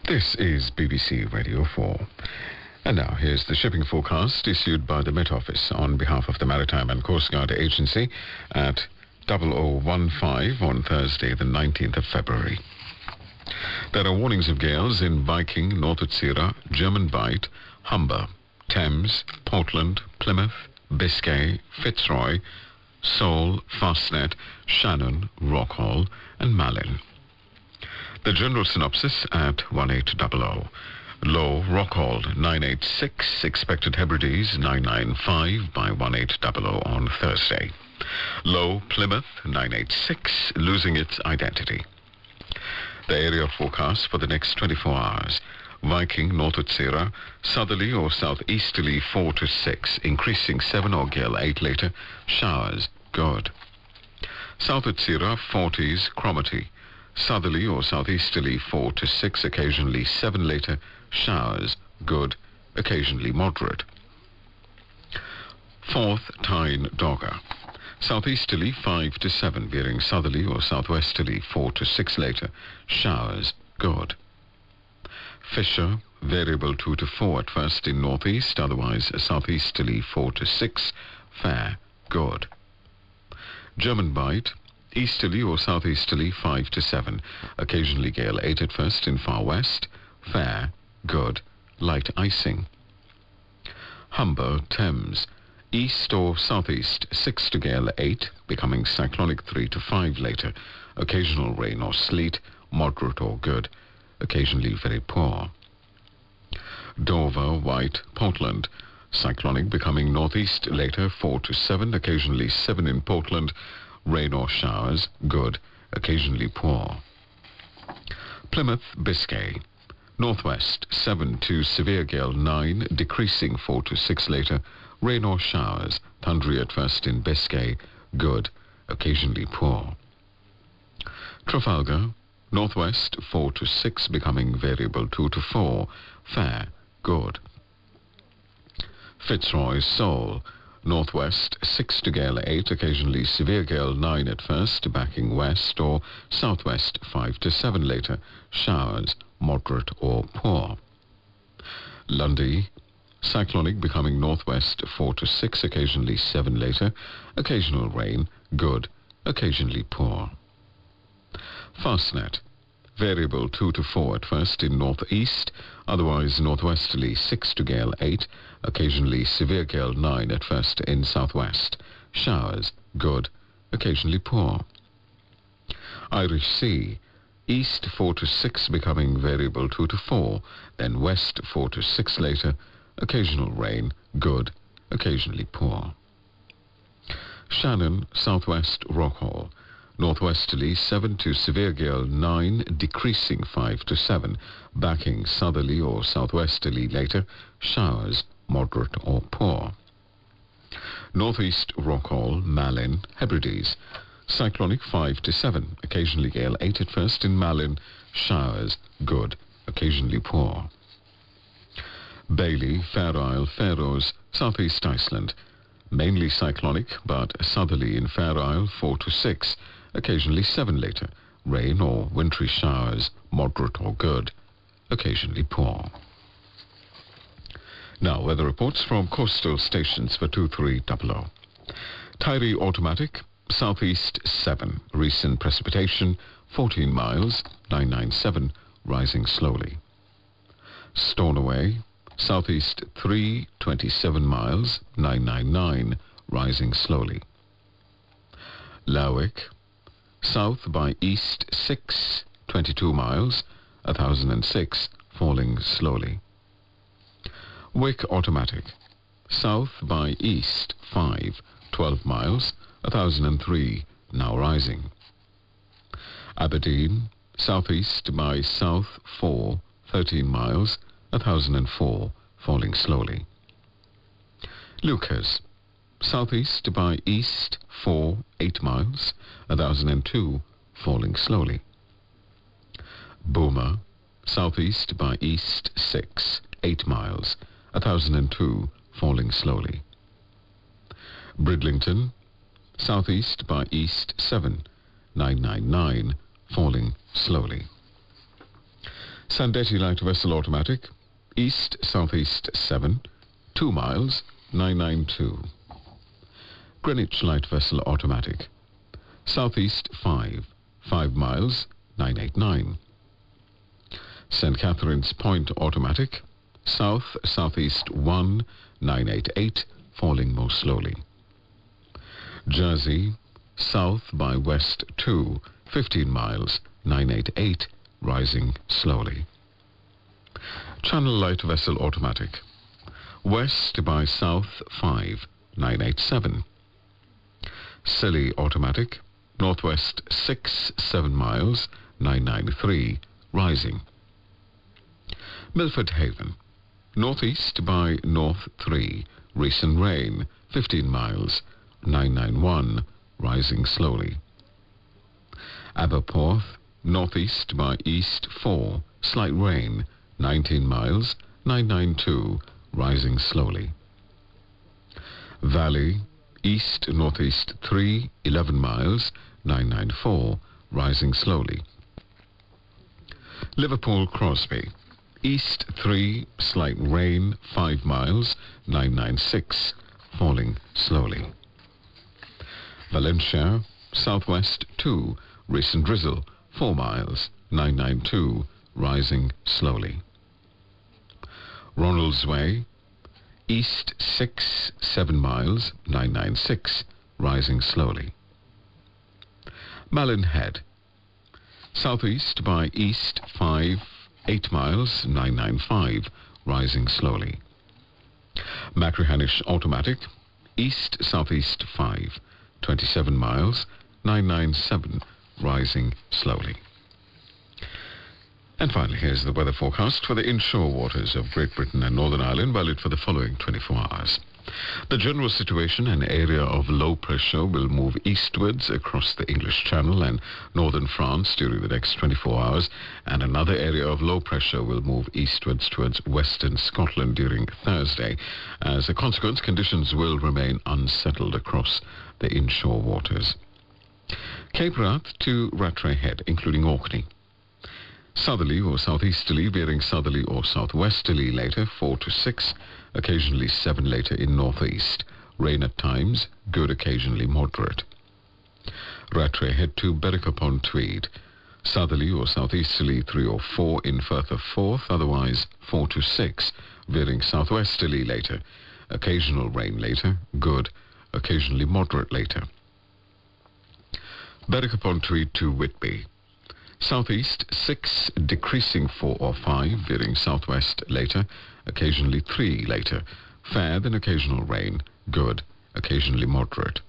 This is BBC Radio 4. And now here's the shipping forecast issued by the Met Office on behalf of the Maritime and Coast Guard Agency at 0015 on Thursday, the 19th of February. There are warnings of gales in Viking, North Utsira, German Bight, Humber, Thames, Portland, Plymouth, Biscay, Fitzroy, Seoul, Fastnet, Shannon, Rockhall and Malin. The general synopsis at 1800. Low, Rockhall 986, expected Hebrides 995 by 1800 on Thursday. Low, Plymouth 986, losing its identity. The area forecast for the next 24 hours. Viking, North Utsira, southerly or southeasterly 4 to 6, increasing 7 or gale 8 later, showers, good. South Utsira, 40s, Cromarty, southerly or southeasterly 4 to 6, occasionally 7 later, showers, good, occasionally moderate. Fourth, Tyne, Dogger, southeasterly 5 to 7, veering southerly or southwesterly 4 to 6 later, showers, good. Fisher, variable 2 to 4 at first in northeast, otherwise southeasterly 4 to 6, fair, good. German Bight, easterly or southeasterly 5 to 7, occasionally gale 8 at first in far west, fair, good, light icing. Humber, Thames, east or southeast 6 to gale 8, becoming cyclonic 3 to 5 later, occasional rain or sleet, moderate or good, occasionally very poor. Dover, White, Portland, cyclonic becoming northeast later 4 to 7, occasionally 7 in Portland, rain or showers, good, occasionally poor. Plymouth, Biscay, northwest 7 to severe gale 9, decreasing 4 to 6 later, rain or showers, thundery at first in Biscay, good, occasionally poor. Trafalgar, northwest 4 to 6, becoming variable 2 to 4, fair, good. Fitzroy, Seoul, northwest 6 to gale 8, occasionally severe gale 9 at first, backing west or southwest 5 to 7 later, showers, moderate or poor. Lundy, cyclonic becoming northwest 4 to 6, occasionally 7 later, occasional rain, good, occasionally poor. Fastnet, variable 2 to 4 at first in northeast, otherwise northwesterly 6 to gale 8, occasionally severe gale 9 at first in southwest, showers, good, occasionally poor. Irish Sea, east 4 to 6 becoming variable 2 to 4, then west 4 to 6 later, occasional rain, good, occasionally poor. Shannon, southwest Rockhall, northwesterly 7 to severe gale 9, decreasing 5 to 7, backing southerly or southwesterly later, showers, moderate or poor. Northeast Rockhall, Malin, Hebrides, cyclonic 5 to 7, occasionally gale 8 at first in Malin, showers, good, occasionally poor. Bailey, Fair Isle, Faroes, southeast Iceland, mainly cyclonic but southerly in Fair Isle 4 to 6, occasionally 7 later, rain or wintry showers, moderate or good, occasionally poor. Now, weather reports from coastal stations for 2300. Tyre automatic, southeast 7, recent precipitation 14 miles, 997, rising slowly. Stornoway, southeast 3, 27 miles, 999, rising slowly. Lerwick, south by east 6, 22 miles, 1006, falling slowly. Wick automatic, south by east 5, 12 miles, 1003, now rising. Aberdeen, southeast by south 4, 13 miles, 1004, falling slowly. Lucas, southeast by east 4, 8 miles, 1002, falling slowly. Boomer, southeast by east 6, 8 miles, 1002, falling slowly. Bridlington, southeast by east 7, 999, falling slowly. Sandetti light vessel automatic, east-southeast 7, 2 miles, 992. Greenwich light vessel automatic, southeast 5, 5 miles, 989. St. Catherine's Point automatic, south-southeast 1, 988, falling more slowly. Jersey, south by west 2, 15 miles, 988, rising slowly. Channel light vessel automatic, west by south 5, 987. Scilly automatic, northwest 6, 7 miles, 993, rising. Milford Haven, northeast by north 3, recent rain, 15 miles, 991, rising slowly. Aberporth, northeast by east 4, slight rain, 19 miles, 992, rising slowly. Valley, east-northeast 3, 11 miles, 994, rising slowly. Liverpool Crosby, east 3, slight rain, 5 miles, 996, falling slowly. Valencia, southwest 2, recent drizzle, 4 miles, 992, rising slowly. Ronaldsway, east 6, 7 miles, 996, rising slowly. Malin Head, southeast by east 5, 8 miles, 995, rising slowly. Machrihanish automatic, east-southeast 5, 27 miles, 997, rising slowly. And finally, here's the weather forecast for the inshore waters of Great Britain and Northern Ireland, valid for the following 24 hours. The general situation, an area of low pressure, will move eastwards across the English Channel and northern France during the next 24 hours, and another area of low pressure will move eastwards towards western Scotland during Thursday. As a consequence, conditions will remain unsettled across the inshore waters. Cape Wrath to Rattray Head, including Orkney. Southerly or southeasterly, veering southerly or southwesterly later, 4 to 6, occasionally 7 later in northeast. Rain at times, good, occasionally moderate. Rattray Head to Berwick-upon-Tweed. Southerly or southeasterly 3 or 4 in Firth of Forth, otherwise 4 to 6, veering southwesterly later. Occasional rain later, good, occasionally moderate later. Berwick-upon-Tweed to Whitby. Southeast 6, decreasing 4 or 5, veering southwest later, occasionally 3 later. Fair, then occasional rain, good, occasionally moderate.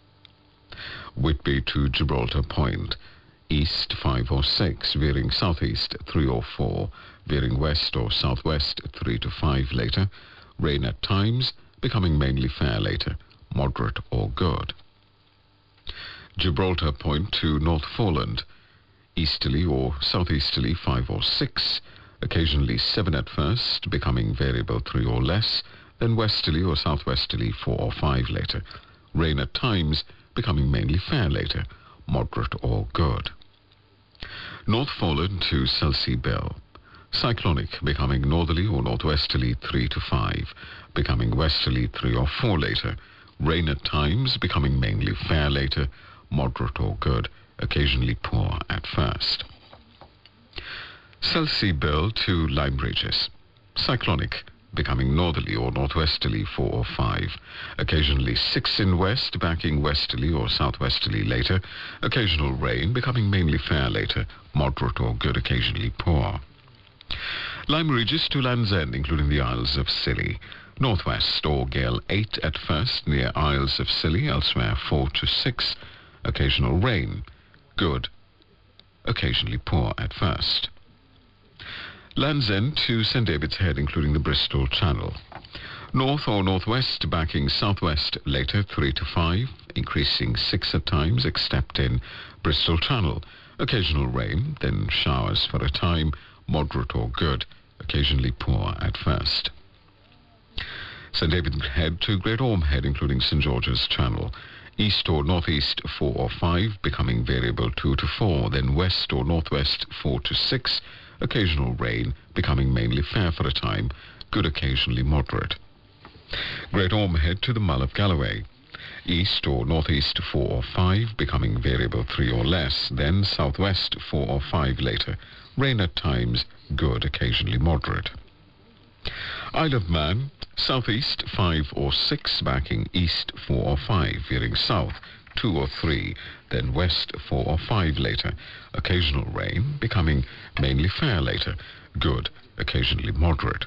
Whitby to Gibraltar Point. East 5 or 6, veering southeast 3 or 4, veering west or southwest 3 to 5 later. Rain at times, becoming mainly fair later, moderate or good. Gibraltar Point to North Foreland. Easterly or southeasterly 5 or 6, occasionally 7 at first, becoming variable 3 or less, then westerly or southwesterly 4 or 5 later. Rain at times, becoming mainly fair later, moderate or good. North Foreland to Selsey Bill. Cyclonic, becoming northerly or northwesterly 3 to 5, becoming westerly 3 or 4 later. Rain at times, becoming mainly fair later, moderate or good, occasionally poor at first. Selsey Bill to Lyme Regis. Cyclonic, becoming northerly or northwesterly 4 or 5, occasionally 6 in west, backing westerly or southwesterly later. Occasional rain, becoming mainly fair later, moderate or good, occasionally poor. Lyme Regis to Land's End, including the Isles of Scilly. Northwest or gale 8 at first near Isles of Scilly, elsewhere 4 to 6, occasional rain, good, occasionally poor at first. Land's End to St. David's Head, including the Bristol Channel. North or northwest, backing southwest later 3 to 5, increasing 6 at times, except in Bristol Channel. Occasional rain, then showers for a time, moderate or good, occasionally poor at first. St. David's Head to Great Orme Head, including St. George's Channel. East or northeast 4 or 5, becoming variable 2 to 4, then west or northwest 4 to 6, occasional rain, becoming mainly fair for a time, good occasionally moderate. Great Ormond to the Mull of Galloway. East or northeast 4 or 5, becoming variable 3 or less, then southwest 4 or 5 later. Rain at times, good, occasionally moderate. Isle of Man, southeast 5 or 6, backing east 4 or 5, veering south 2 or 3, then west 4 or 5 later. Occasional rain, becoming mainly fair later, good, occasionally moderate.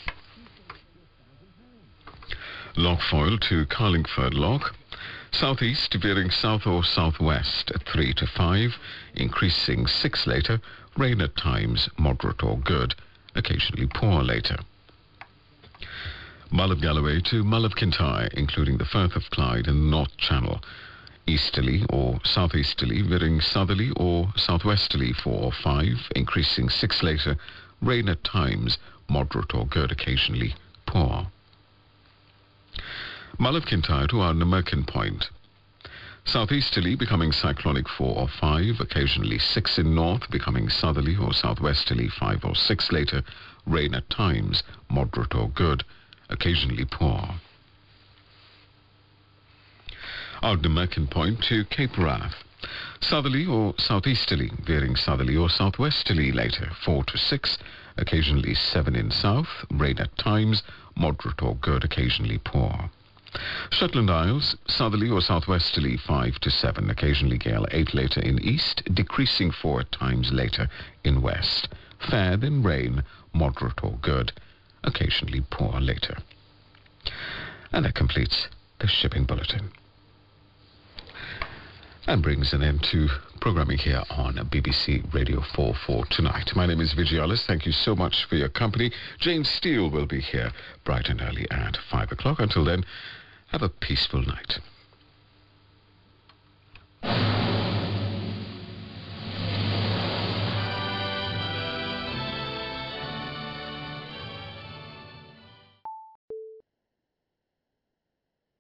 Lochfoyle to Carlingford Loch. Southeast veering south or southwest 3 to 5, increasing 6 later. Rain at times moderate or good, occasionally poor later. Mull of Galloway to Mull of Kintyre, including the Firth of Clyde and the North Channel. Easterly or southeasterly, veering southerly or southwesterly 4 or 5, increasing 6 later. Rain at times moderate or good, occasionally poor. Mull of Kintyre to Ardnamurchan Point. Southeasterly, becoming cyclonic 4 or 5, occasionally 6 in north, becoming southerly or southwesterly 5 or 6 later. Rain at times moderate or good, occasionally poor. Ardnamurchan Point to Cape Wrath. Southerly or southeasterly, veering southerly or southwesterly later, 4 to 6, occasionally 7 in south. Rain at times moderate or good, occasionally poor. Shetland Isles, southerly or southwesterly 5 to 7, occasionally gale 8 later in east, decreasing 4 at times later in west. Fair then rain, moderate or good, occasionally poor later. And that completes the shipping bulletin. And brings an end to programming here on BBC Radio 4 for tonight. My name is Vigialis. Thank you so much for your company. Jane Steele will be here bright and early at 5 o'clock. Until then, have a peaceful night.